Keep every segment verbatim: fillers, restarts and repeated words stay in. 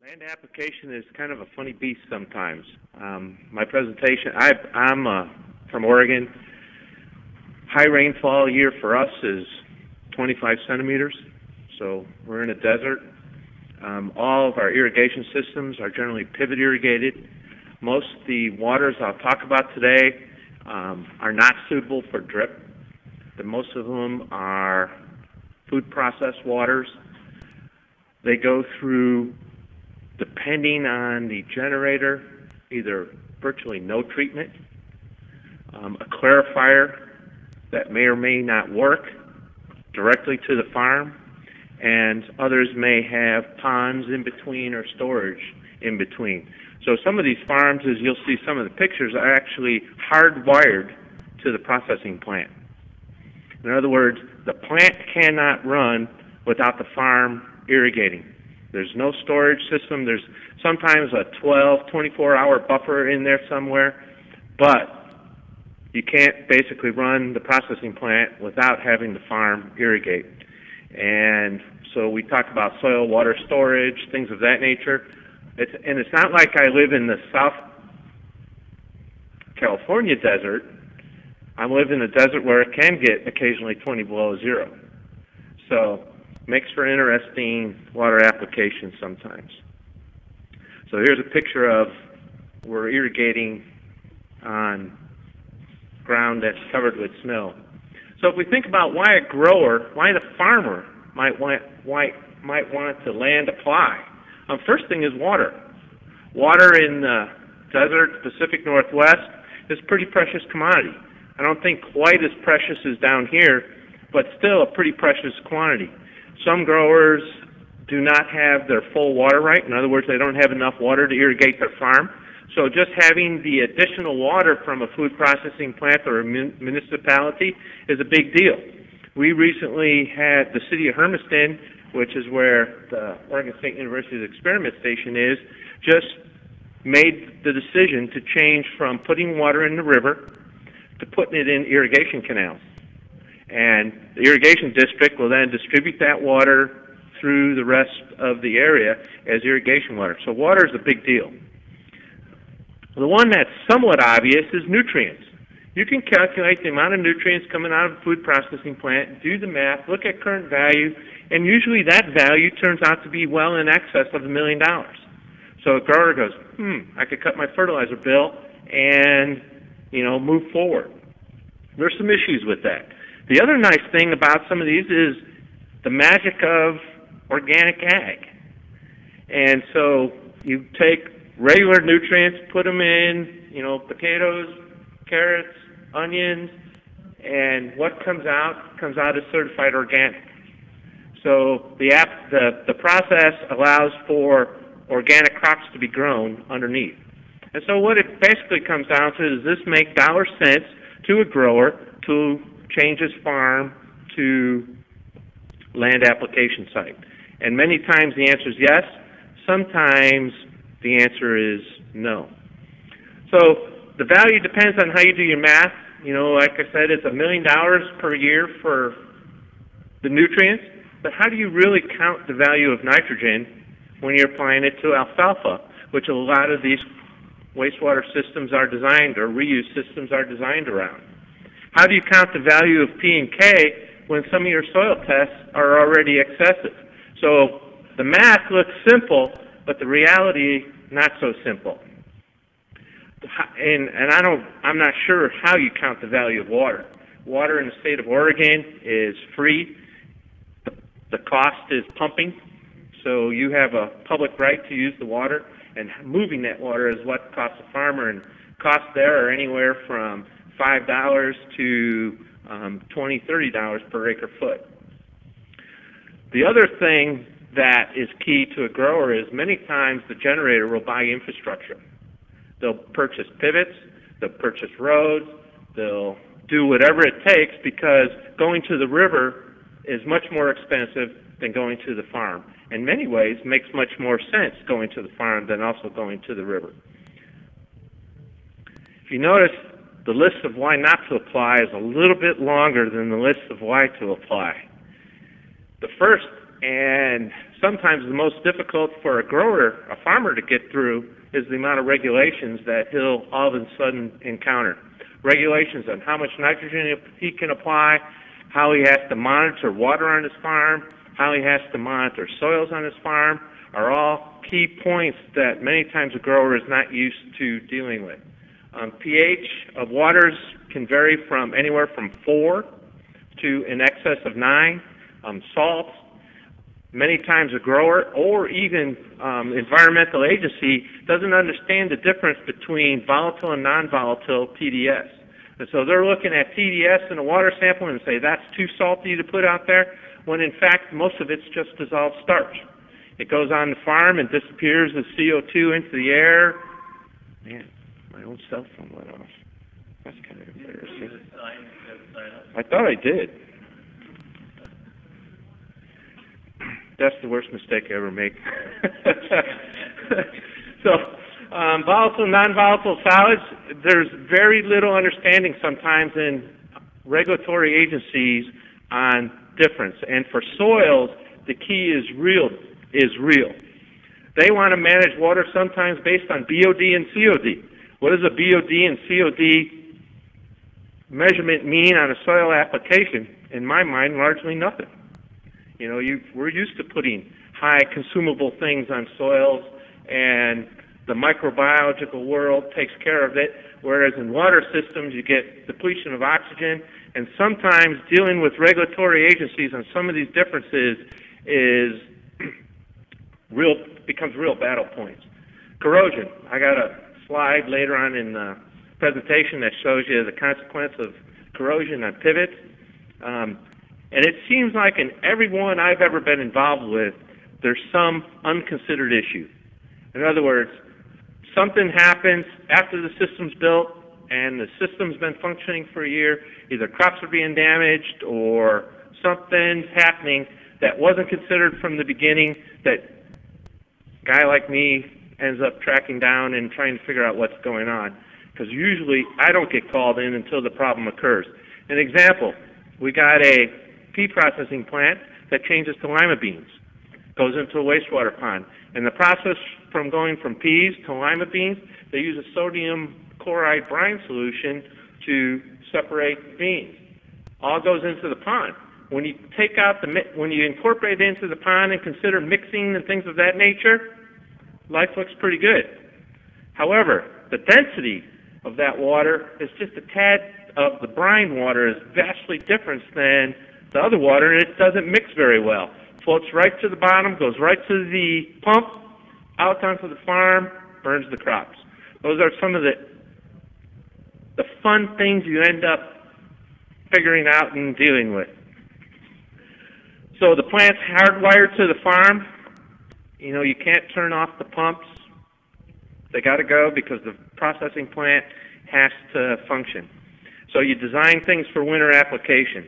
Land application is kind of a funny beast sometimes. Um, my presentation, I, I'm uh, from Oregon. High rainfall year for us is twenty-five centimeters, so we're in a desert. Um, all of our irrigation systems are generally pivot irrigated. Most of the waters I'll talk about today um, are not suitable for drip. The most of them are food process waters. They go through, depending on the generator, either virtually no treatment, um, a clarifier that may or may not work directly to the farm, and others may have ponds in between or storage in between. So some of these farms, as you'll see some of the pictures, are actually hardwired to the processing plant. In other words, the plant cannot run without the farm irrigating. There's no storage system. There's sometimes a twelve, twenty-four hour buffer in there somewhere, but you can't basically run the processing plant without having the farm irrigate. And so we talk about soil water storage, things of that nature. It's, and it's not like I live in the South California desert. I live in a desert where it can get occasionally twenty below zero. So makes for interesting water application sometimes. So here's a picture of we're irrigating on ground that's covered with snow. So if we think about why a grower, why the farmer might want, why, might want to land apply, um, first thing is water. Water in the desert, Pacific Northwest, is a pretty precious commodity. I don't think quite as precious as down here, but still a pretty precious quantity. Some growers do not have their full water right. In other words, they don't have enough water to irrigate their farm. So just having the additional water from a food processing plant or a municipality is a big deal. We recently had the city of Hermiston, which is where the Oregon State University's experiment station is, just made the decision to change from putting water in the river to putting it in irrigation canals. And the irrigation district will then distribute that water through the rest of the area as irrigation water. So water is a big deal. The one that's somewhat obvious is nutrients. You can calculate the amount of nutrients coming out of a food processing plant, do the math, look at current value, and usually that value turns out to be well in excess of a million dollars. So a grower goes, hmm, I could cut my fertilizer bill and, you know, move forward. There's some issues with that. The other nice thing about some of these is the magic of organic ag. And so you take regular nutrients, put them in, you know, potatoes, carrots, onions, and what comes out comes out as certified organic. So the app, the, the process allows for organic crops to be grown underneath. And so what it basically comes down to is this make dollar cents to a grower to change his farm to land application site. And many times the answer is yes. Sometimes the answer is no. So the value depends on how you do your math. You know, like I said, it's a million dollars per year for the nutrients. But how do you really count the value of nitrogen when you're applying it to alfalfa, which a lot of these wastewater systems are designed, or reuse systems are designed around? How do you count the value of P and K when some of your soil tests are already excessive? So the math looks simple, but the reality not so simple. And, and I don't, I'm not sure how you count the value of water. Water in the state of Oregon is free. The, the cost is pumping. So you have a public right to use the water, and moving that water is what costs a farmer, and costs there are anywhere from five dollars to um, twenty dollars, thirty dollars per acre foot. The other thing that is key to a grower is many times the generator will buy infrastructure. They'll purchase pivots, they'll purchase roads, they'll do whatever it takes because going to the river is much more expensive than going to the farm. In many ways, makes much more sense going to the farm than also going to the river. If you notice, the list of why not to apply is a little bit longer than the list of why to apply. The first and sometimes the most difficult for a grower, a farmer to get through is the amount of regulations that he'll all of a sudden encounter. Regulations on how much nitrogen he can apply, how he has to monitor water on his farm, how he has to monitor soils on his farm, are all key points that many times a grower is not used to dealing with. Um, pH of waters can vary from anywhere from four to in excess of nine. Um, salts, many times a grower or even um, environmental agency doesn't understand the difference between volatile and non-volatile T D S. And so they're looking at T D S in a water sample and say that's too salty to put out there, when in fact most of it's just dissolved starch. It goes on the farm and disappears as C O two into the air. Man, my own cell phone went off. That's kind of embarrassing. I thought I did. That's the worst mistake I ever make. So, um, volatile, non-volatile solids, there's very little understanding sometimes in regulatory agencies on difference. And for soils, the key is real, is real. They want to manage water sometimes based on B O D and C O D. What does a B O D and C O D measurement mean on a soil application? In my mind, largely nothing. You know, you, we're used to putting high consumable things on soils, and the microbiological world takes care of it, whereas in water systems you get depletion of oxygen, and sometimes dealing with regulatory agencies on some of these differences is real, becomes real battle points. Corrosion. I got a slide later on in the presentation that shows you the consequence of corrosion on pivots. Um, And it seems like in every one I've ever been involved with, there's some unconsidered issue. In other words, something happens after the system's built and the system's been functioning for a year, either crops are being damaged or something's happening that wasn't considered from the beginning, that a guy like me ends up tracking down and trying to figure out what's going on. Because usually I don't get called in until the problem occurs. An example, we got a pea processing plant that changes to lima beans, goes into a wastewater pond. And the process from going from peas to lima beans, they use a sodium chloride brine solution to separate beans. All goes into the pond. When you take out the, when you incorporate it into the pond and consider mixing and things of that nature, life looks pretty good. However, the density of that water is just a tad of the brine water is vastly different than the other water, and it doesn't mix very well. Floats right to the bottom, goes right to the pump, out onto the farm, burns the crops. Those are some of the the fun things you end up figuring out and dealing with. So the plant's hardwired to the farm. You know, you can't turn off the pumps. They got to go because the processing plant has to function. So you design things for winter application.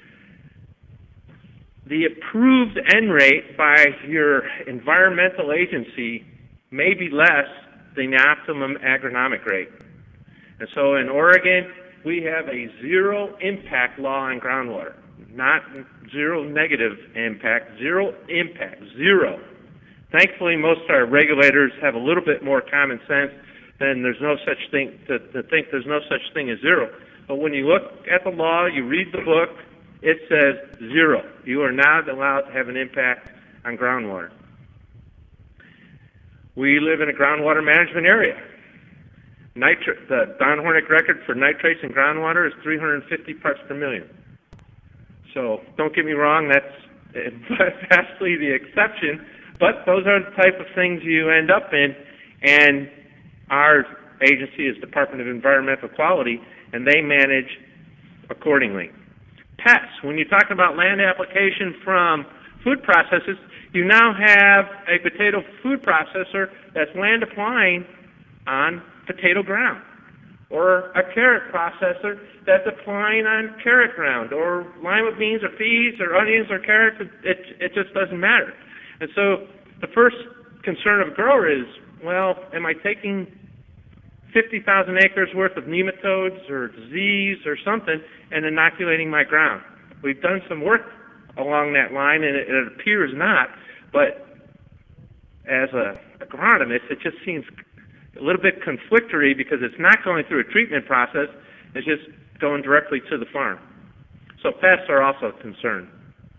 The approved N rate by your environmental agency may be less than the optimum agronomic rate. And so in Oregon, we have a zero impact law on groundwater. Not zero negative impact, zero impact, zero. Thankfully, most of our regulators have a little bit more common sense than there's no such thing, to, to think there's no such thing as zero. But when you look at the law, you read the book, it says zero. You are not allowed to have an impact on groundwater. We live in a groundwater management area. Nitri- the Don Hornick record for nitrates in groundwater is three hundred fifty parts per million. So don't get me wrong, that's vastly the exception, but those are the type of things you end up in, and our agency is Department of Environmental Quality, and they manage accordingly. Pests, when you're talking about land application from food processors, you now have a potato food processor that's land applying on potato ground, or a carrot processor that's applying on carrot ground, or lima beans or peas or onions or carrots. It, it just doesn't matter. And so the first concern of a grower is, well, am I taking fifty thousand acres worth of nematodes or disease or something and inoculating my ground? We've done some work along that line, and it, it appears not. But as a agronomist, it just seems a little bit conflictory because it's not going through a treatment process, it's just going directly to the farm. So pests are also a concern.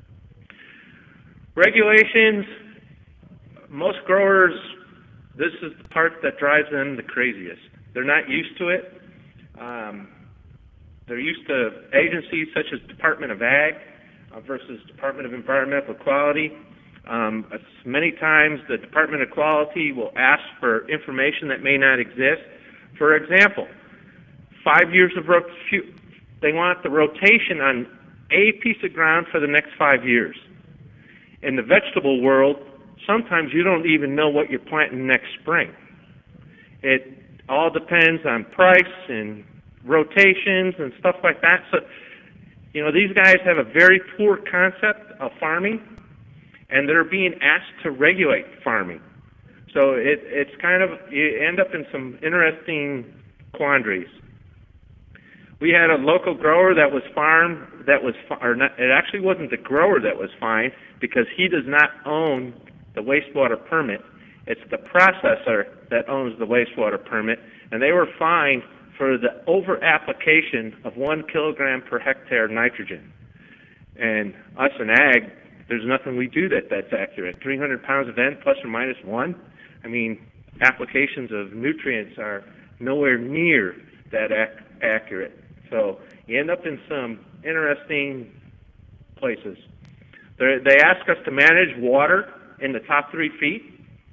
Regulations, most growers, this is the part that drives them the craziest. They're not used to it. Um, they're used to agencies such as Department of Ag uh, versus Department of Environmental Quality. Um, many times the Department of Quality will ask for information that may not exist. For example, five years of rot they want the rotation on a piece of ground for the next five years. In the vegetable world, sometimes you don't even know what you're planting next spring. It all depends on price and rotations and stuff like that. So, you know, these guys have a very poor concept of farming, and they're being asked to regulate farming. So it, it's kind of, you end up in some interesting quandaries. We had a local grower that was farmed, that was, or not, it actually wasn't the grower that was fined because he does not own the wastewater permit. It's the processor that owns the wastewater permit, and they were fined for the over-application of one kilogram per hectare nitrogen. And us in ag, there's nothing we do that that's accurate. three hundred pounds of N plus or minus one. I mean, applications of nutrients are nowhere near that ac accurate. So you end up in some interesting places. They're, they ask us to manage water in the top three feet.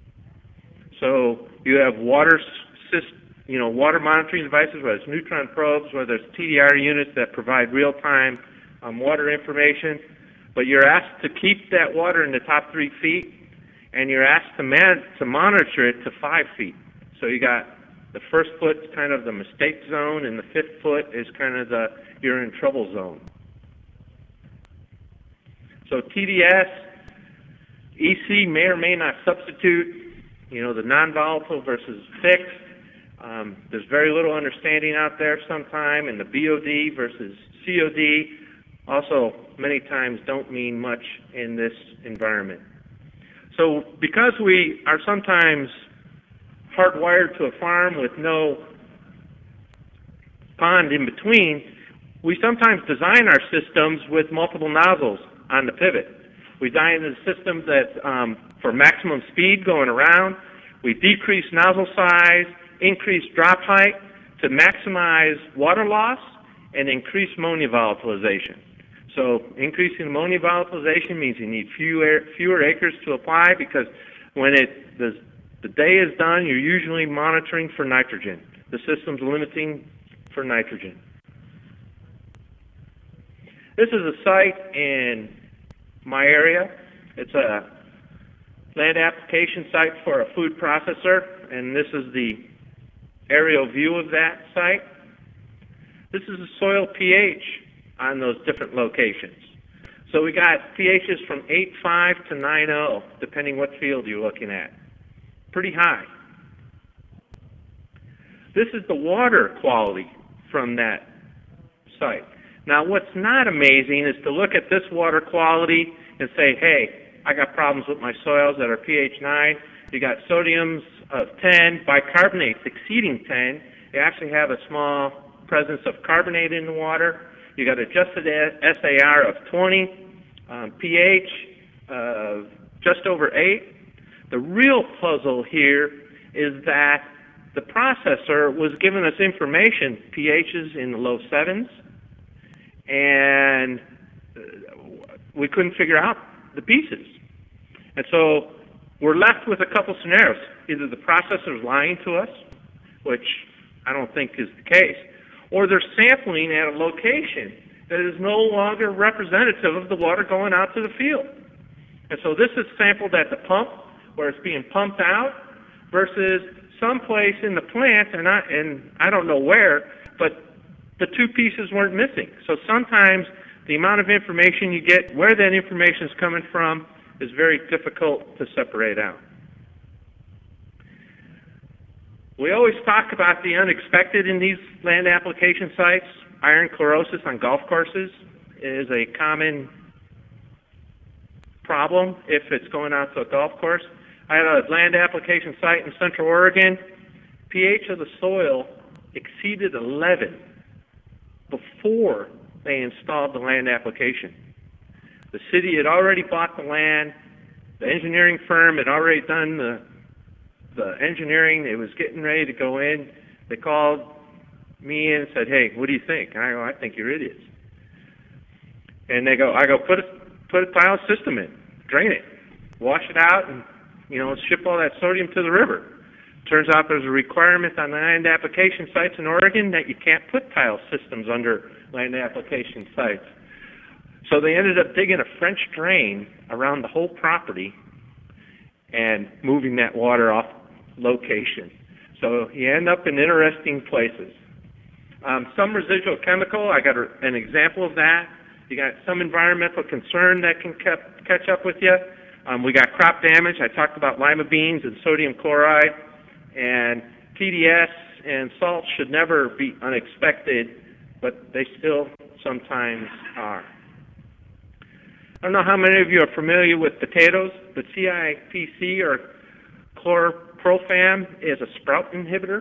So you have water, you know, water monitoring devices, whether it's neutron probes, whether it's T D R units that provide real-time um, water information. But you're asked to keep that water in the top three feet, and you're asked to man to monitor it to five feet. So you got the first foot's kind of the mistake zone, and the fifth foot is kind of the you're in trouble zone. So T D S, E C may or may not substitute, you know, the non-volatile versus fixed. Um, there's very little understanding out there sometime, and the B O D versus C O D also many times don't mean much in this environment. So because we are sometimes hardwired to a farm with no pond in between, we sometimes design our systems with multiple nozzles on the pivot. We design the systems that um, for maximum speed going around. We decrease nozzle size, increase drop height to maximize water loss, and increase ammonia volatilization. So increasing ammonia volatilization means you need fewer, fewer acres to apply because when it the, the day is done, you're usually monitoring for nitrogen. The system's limiting for nitrogen. This is a site in my area. It's a land application site for a food processor, and this is the aerial view of that site. This is the soil pH on those different locations. So we got pHs from eight point five to nine point zero, depending what field you're looking at. Pretty high. This is the water quality from that site. Now, what's not amazing is to look at this water quality and say, hey, I got problems with my soils that are pH nine. You got sodiums of ten, bicarbonates exceeding ten. You actually have a small presence of carbonate in the water. You got adjusted S A R of twenty, um, pH of just over eight. The real puzzle here is that the processor was giving us information, pHs in the low sevens, and we couldn't figure out the pieces. And so we're left with a couple scenarios. Either the processor is lying to us, which I don't think is the case, or they're sampling at a location that is no longer representative of the water going out to the field. And so this is sampled at the pump, where it's being pumped out, versus someplace in the plant, and I, and I don't know where, but the two pieces weren't missing. So sometimes the amount of information you get, where that information is coming from, is very difficult to separate out. We always talk about the unexpected in these land application sites. Iron chlorosis on golf courses is a common problem if it's going out to a golf course. I had a land application site in Central Oregon. pH of the soil exceeded eleven before they installed the land application. The city had already bought the land. The engineering firm had already done the, the engineering. It was getting ready to go in. They called me in and said, "Hey, what do you think?" And I go, "I think you're idiots." And they go, I go, put a, put a tile system in, drain it, wash it out, and, you know, ship all that sodium to the river. Turns out there's a requirement on land application sites in Oregon that you can't put tile systems under land application sites. So they ended up digging a French drain around the whole property and moving that water off location. So you end up in interesting places. Um, some residual chemical, I got a, an example of that. You got some environmental concern that can kept, catch up with you. Um, we got crop damage. I talked about lima beans and sodium chloride. And T D S and salt should never be unexpected, but they still sometimes are. I don't know how many of you are familiar with potatoes, but C I P C, or chlorpropam, is a sprout inhibitor.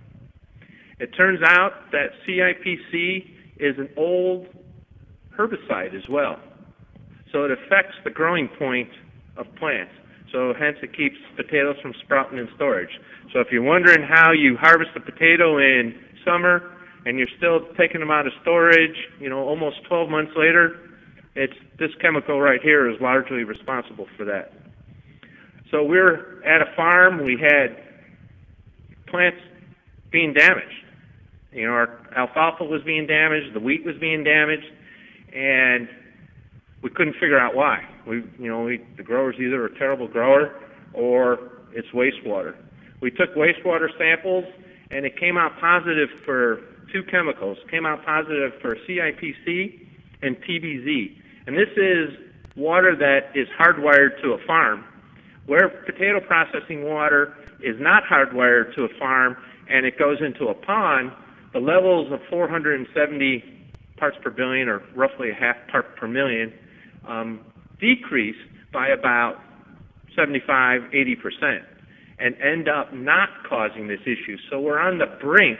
It turns out that C I P C is an old herbicide as well. So it affects the growing point of plants. So hence it keeps potatoes from sprouting in storage. So if you're wondering how you harvest a potato in summer and you're still taking them out of storage, you know, almost twelve months later, it's this chemical right here is largely responsible for that. So we're at a farm. We had plants being damaged. You know, our alfalfa was being damaged, the wheat was being damaged, and we couldn't figure out why. We, you know, we, the grower's either a terrible grower or it's wastewater. We took wastewater samples, and it came out positive for two chemicals. It came out positive for C I P C and P B Z. And this is water that is hardwired to a farm, where potato processing water is not hardwired to a farm and it goes into a pond. The levels of four hundred seventy parts per billion, or roughly a half part per million, um, decrease by about seventy-five, eighty percent and end up not causing this issue. So we're on the brink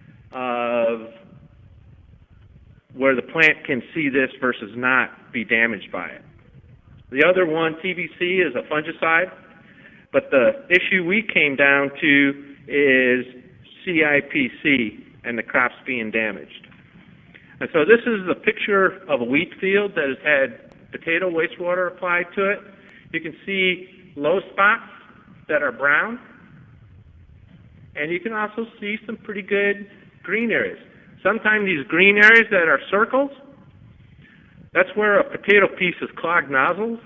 of where the plant can see this versus not be damaged by it. The other one, T B C, is a fungicide, but the issue we came down to is C I P C and the crops being damaged. And so this is the picture of a wheat field that has had potato wastewater applied to it. You can see low spots that are brown, and you can also see some pretty good green areas. Sometimes these green areas that are circles, that's where a potato piece has clogged nozzles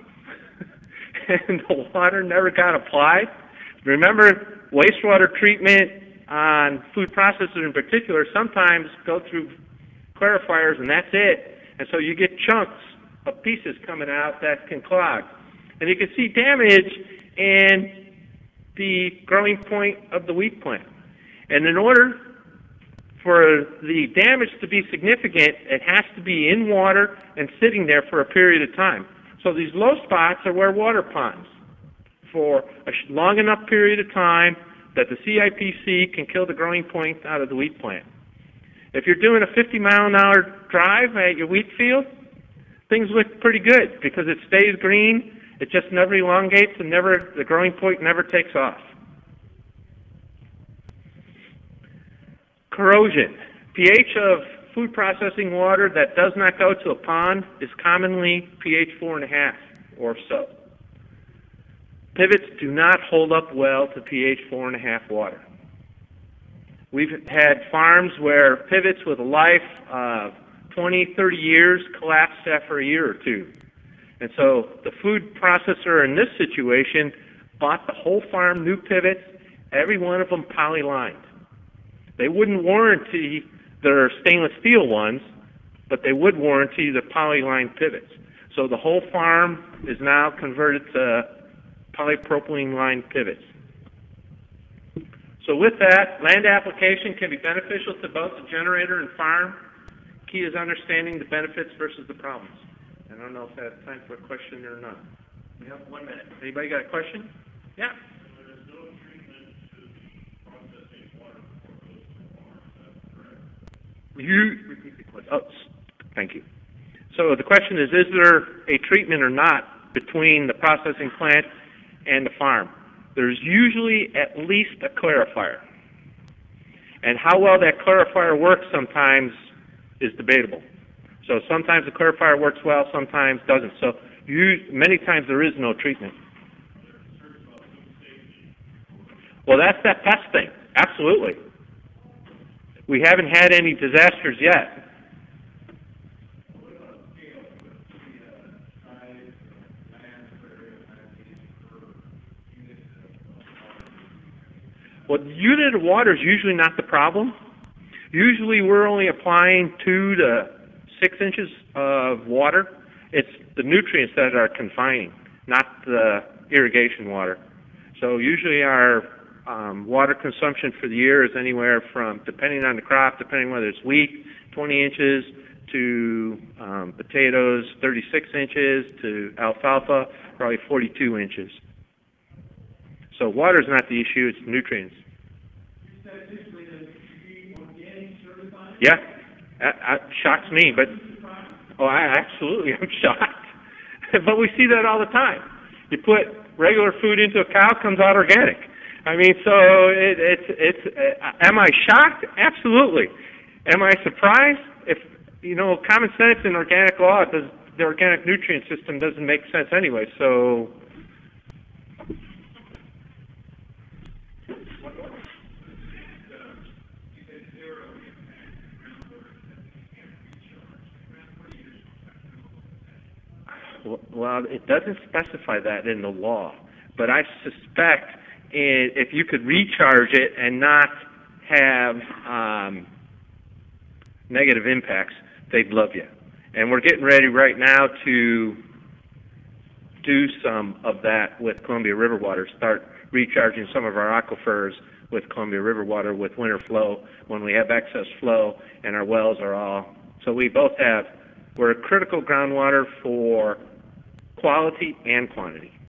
and the water never got applied. Remember, wastewater treatment on food processors in particular sometimes go through clarifiers and that's it. And so you get chunks of pieces coming out that can clog. And you can see damage in the growing point of the wheat plant. And in order for the damage to be significant, it has to be in water and sitting there for a period of time. So these low spots are where water ponds for a long enough period of time that the C I P C can kill the growing point out of the wheat plant. If you're doing a fifty mile an hour drive at your wheat field, things look pretty good because it stays green. It just never elongates and never the growing point never takes off. Corrosion. pH of food processing water that does not go to a pond is commonly pH four and a half or so. Pivots do not hold up well to pH four and a half water. We've had farms where pivots with a life of twenty, thirty years collapsed after a year or two. And so the food processor in this situation bought the whole farm new pivots, every one of them poly-lined. They wouldn't warranty their stainless steel ones, but they would warranty the poly-lined pivots. So the whole farm is now converted to polypropylene-lined pivots. So with that, land application can be beneficial to both the generator and farm. Key is understanding the benefits versus the problems. I don't know if I have time for a question or not. We have one minute. Anybody got a question? Yeah. You, repeat the question. Oh, thank you. So the question is, is there a treatment or not between the processing plant and the farm? There's usually at least a clarifier. And how well that clarifier works sometimes is debatable. So sometimes the clarifier works well, sometimes doesn't. So you, many times there is no treatment. Well, that's that pest thing. Absolutely. We haven't had any disasters yet. Well, the unit of water is usually not the problem. Usually we're only applying two to six inches of water. It's the nutrients that are confining, not the irrigation water. So usually our um, water consumption for the year is anywhere from, depending on the crop, depending whether it's wheat, twenty inches, to um, potatoes, thirty-six inches, to alfalfa, probably forty-two inches. So water is not the issue, it's nutrients. Yeah, that, that shocks me, but, oh, I absolutely am shocked. But we see that all the time. You put regular food into a cow, comes out organic. I mean, so it, it's, it's, uh, am I shocked? Absolutely. Am I surprised? If, you know, common sense in organic law, it does, the organic nutrient system doesn't make sense anyway, so. Well, it doesn't specify that in the law, but I suspect it, if you could recharge it and not have um, negative impacts, they'd love you. And we're getting ready right now to do some of that with Columbia River water, start recharging some of our aquifers with Columbia River water with winter flow when we have excess flow and our wells are all. So we both have, we're a critical groundwater for quality and quantity.